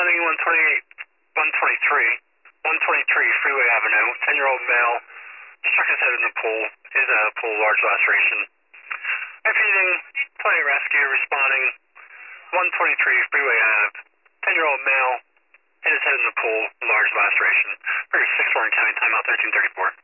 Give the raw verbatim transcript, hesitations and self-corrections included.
responding one twenty-eight, one twenty-three, one twenty-three Freeway Avenue, ten-year-old male, struck his head in the pool, is in a pool, large laceration. Repeating, twenty rescue, responding, one twenty-three Freeway Ave, ten-year-old male, hit his head in the pool, large laceration. Record six Warren County, timeout thirteen thirty-four.